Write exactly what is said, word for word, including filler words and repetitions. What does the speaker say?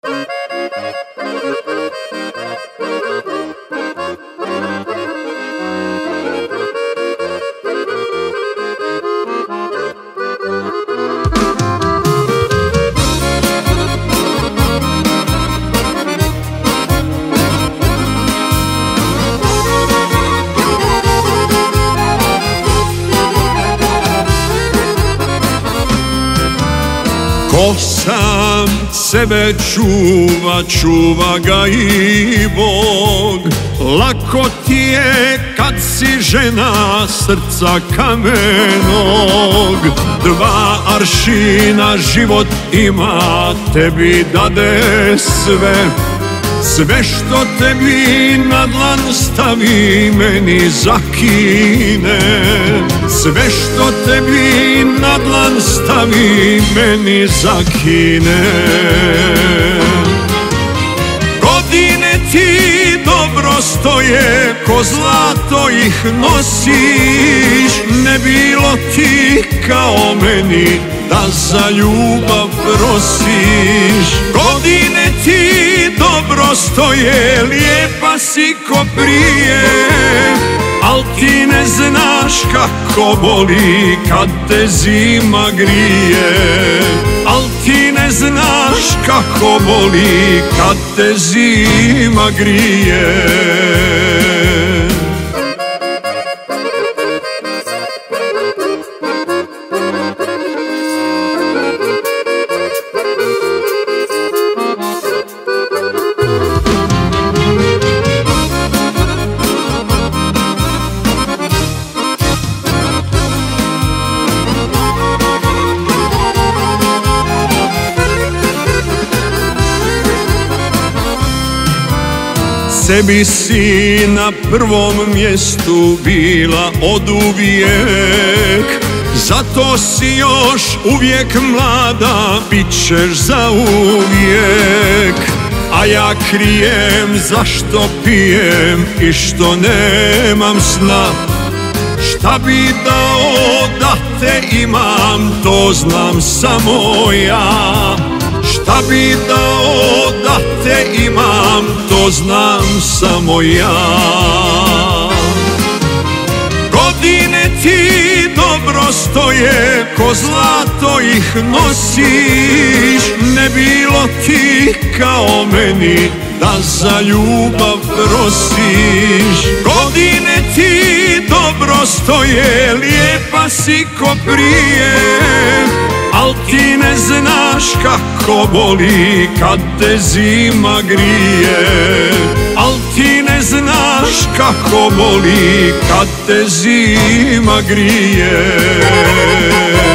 Ko sam sebe čuva, čuva ga i Bog. Lako ti je kad si žena srca kamenog. Dva aršina život ima, tebi dade sve. Sve što tebi na dlan stavi, meni zakine. Sve što tebi na dlan stavi, meni zakine. Godine ti dobro stoje, ko zlato ih nosiš. Ne bilo ti kao meni, da za ljubav prosiš. Godine ti dobro stoje, lijepa si ko prije, al ti ne znaš kako boli kad te zima grije. Al ti ne znaš kako boli kad te zima grije. Sebi si na prvom mjestu bila oduvijek, zato si još uvijek mlada, bit ćeš zauvijek. A ja krijem zašto pijem i što nemam sna. Šta bi dao da te imam, to znam samo ja. Šta bi dao da te imam, to znam samo ja. Godine ti dobro stoje, ko zlato ih nosiš. Ne bilo ti kao meni, da za ljubav prosiš. Godine ti dobro stoje, lijepa si ko prije, al ti ne znaš kako boli kad te zima grije. Al ti ne znaš kako boli kad te zima grije.